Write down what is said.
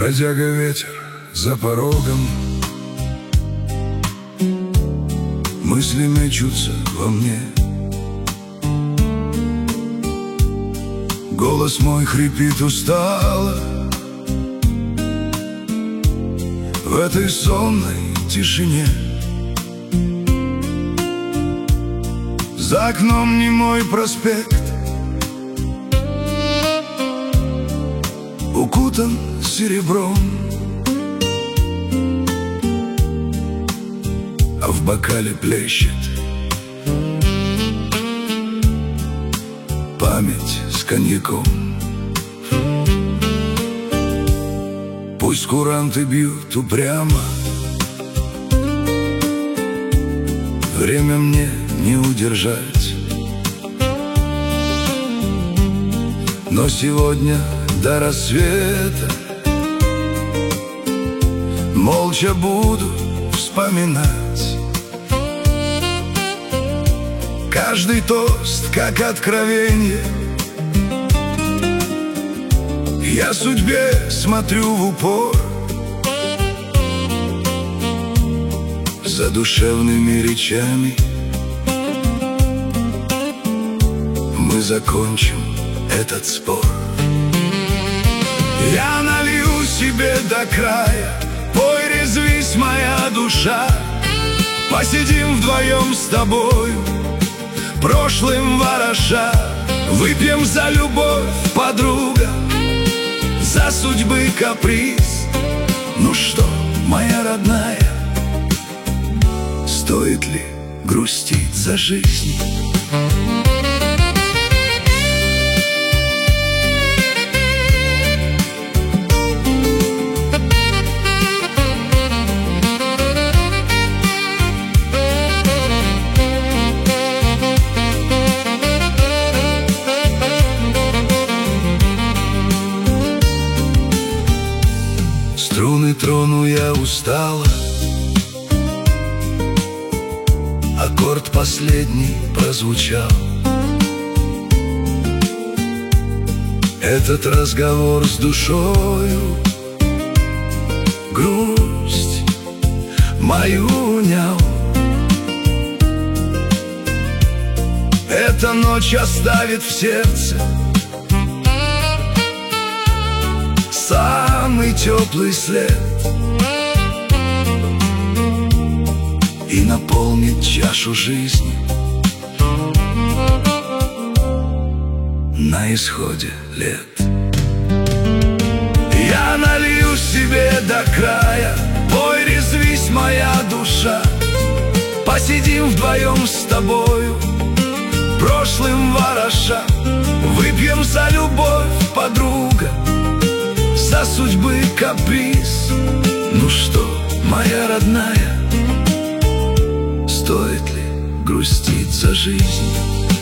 Бродяга ветер за порогом, мысли мечутся во мне. Голос мой хрипит устало в этой сонной тишине. За окном немой проспект, укутан серебром, а в бокале плещет память с коньяком. Пусть куранты бьют упрямо, время мне не удержать. Но сегодня до рассвета молча буду вспоминать каждый тост, как откровенье. Я судьбе смотрю в упор, за душевными речами мы закончим этот спор. Я налью себе до края, пой, резвись, моя душа. Посидим вдвоем с тобою, прошлым вороша. Выпьем за любовь, подруга, за судьбы каприз. Ну что, моя родная, стоит ли грустить за жизнь? Струны трону я устала, аккорд последний прозвучал. Этот разговор с душою грусть мою унял. Эта ночь оставит в сердце самый теплый след и наполнит чашу жизни на исходе лет. Я налью себе до края, пой, резвись, моя душа. Посидим вдвоем с тобою, прошлым вороша. Выпьем за любовь, подруга, за судьбы каприз. Ну что, моя родная, стоит ли грустить за жизнь?